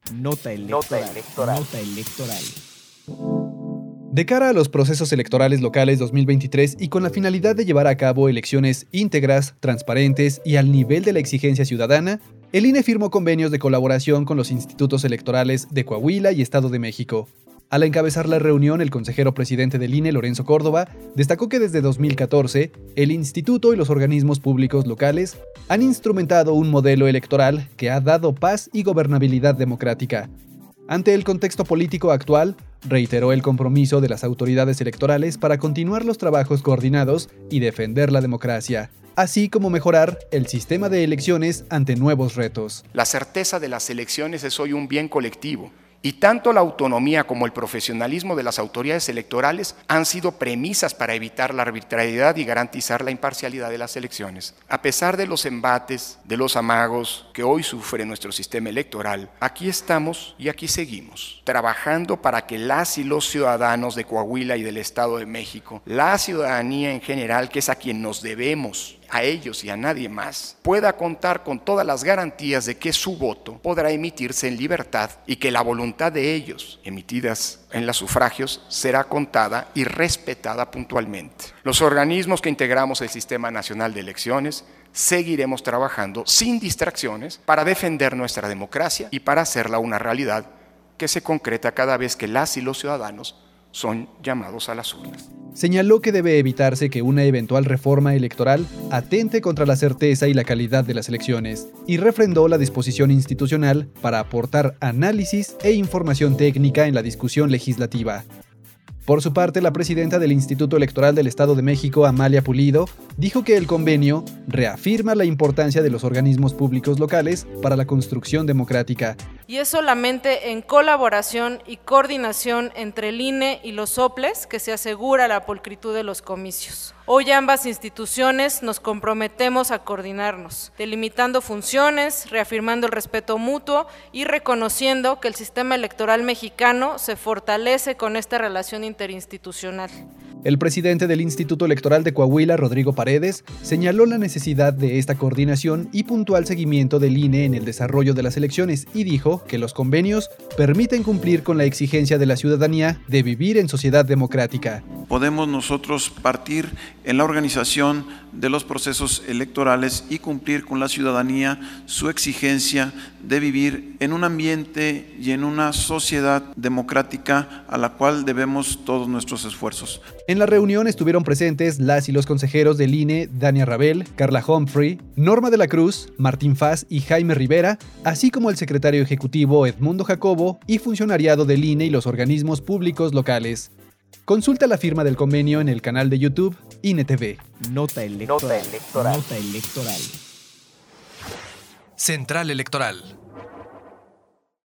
Nota electoral. Nota electoral. De cara a los procesos electorales locales 2023 y con la finalidad de llevar a cabo elecciones íntegras, transparentes y al nivel de la exigencia ciudadana, el INE firmó convenios de colaboración con los institutos electorales de Coahuila y Estado de México. Al encabezar la reunión, el consejero presidente del INE, Lorenzo Córdoba, destacó que desde 2014, el instituto y los organismos públicos locales han instrumentado un modelo electoral que ha dado paz y gobernabilidad democrática. Ante el contexto político actual, reiteró el compromiso de las autoridades electorales para continuar los trabajos coordinados y defender la democracia, así como mejorar el sistema de elecciones ante nuevos retos. La certeza de las elecciones es hoy un bien colectivo. Y tanto la autonomía como el profesionalismo de las autoridades electorales han sido premisas para evitar la arbitrariedad y garantizar la imparcialidad de las elecciones. A pesar de los embates, de los amagos que hoy sufre nuestro sistema electoral, aquí estamos y aquí seguimos, trabajando para que las y los ciudadanos de Coahuila y del Estado de México, la ciudadanía en general, que es a quien nos debemos, a ellos y a nadie más, pueda contar con todas las garantías de que su voto podrá emitirse en libertad y que la voluntad de ellos, emitidas en los sufragios, será contada y respetada puntualmente. Los organismos que integramos el Sistema Nacional de Elecciones seguiremos trabajando sin distracciones para defender nuestra democracia y para hacerla una realidad que se concreta cada vez que las y los ciudadanos son llamados a las urnas. Señaló que debe evitarse que una eventual reforma electoral atente contra la certeza y la calidad de las elecciones, y refrendó la disposición institucional para aportar análisis e información técnica en la discusión legislativa. Por su parte, la presidenta del Instituto Electoral del Estado de México, Amalia Pulido, dijo que el convenio reafirma la importancia de los organismos públicos locales para la construcción democrática. Y es solamente en colaboración y coordinación entre el INE y los soples que se asegura la pulcritud de los comicios. Hoy ambas instituciones nos comprometemos a coordinarnos, delimitando funciones, reafirmando el respeto mutuo y reconociendo que el sistema electoral mexicano se fortalece con esta relación interinstitucional. El presidente del Instituto Electoral de Coahuila, Rodrigo Paredes, señaló la necesidad de esta coordinación y puntual seguimiento del INE en el desarrollo de las elecciones y dijo que los convenios permiten cumplir con la exigencia de la ciudadanía de vivir en sociedad democrática. Podemos nosotros partir en la organización de los procesos electorales y cumplir con la ciudadanía su exigencia de vivir en un ambiente y en una sociedad democrática a la cual debemos todos nuestros esfuerzos. En la reunión estuvieron presentes las y los consejeros del INE, Dania Rabel, Carla Humphrey, Norma de la Cruz, Martín Faz y Jaime Rivera, así como el secretario ejecutivo Edmundo Jacobo y funcionariado del INE y los organismos públicos locales. Consulta la firma del convenio en el canal de YouTube INE TV. Nota electoral. Nota electoral. Central Electoral.